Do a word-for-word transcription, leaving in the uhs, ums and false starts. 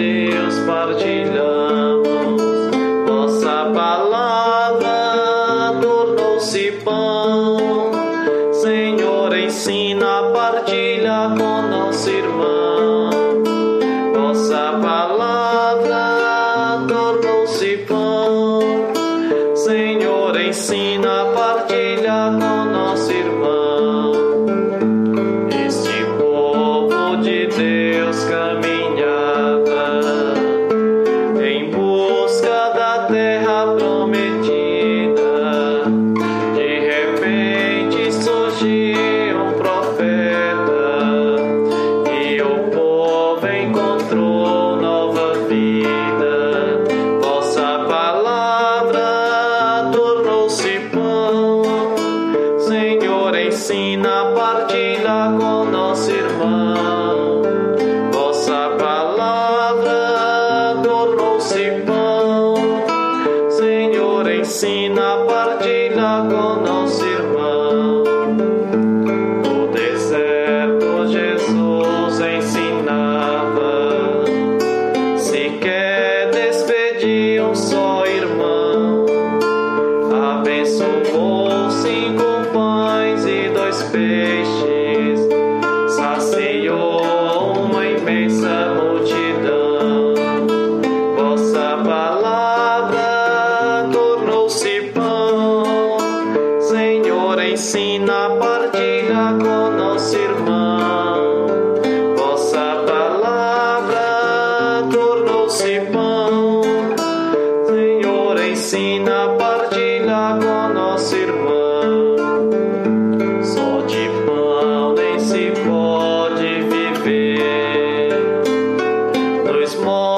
Deus partilhamos. Vossa palavra tornou-se pão. Senhor, ensina a partilha com nosso irmão. Vossa palavra tornou-se pão. Senhor, ensina a partilha com nosso irmão. Este povo de Deus caminhava em busca da terra prometida. De repente surgiu um profeta e o povo encontrou nova vida. Vossa palavra tornou-se pão. Senhor, ensina a partilha com nosso irmão. Vossa palavra tornou-se pão. Senhor, ensina a partilha com nosso irmão. No deserto Jesus ensinava, se quer despedir um só irmão. Abençoou cinco pães e dois peixes, saciou uma imensa multidão. Vossa palavra tornou-se pão. Senhor, ensina a partilha com nosso irmão. Vossa palavra tornou-se pão. Senhor, ensina a partilha com nosso irmão. Só de pão nem se pode viver. Dois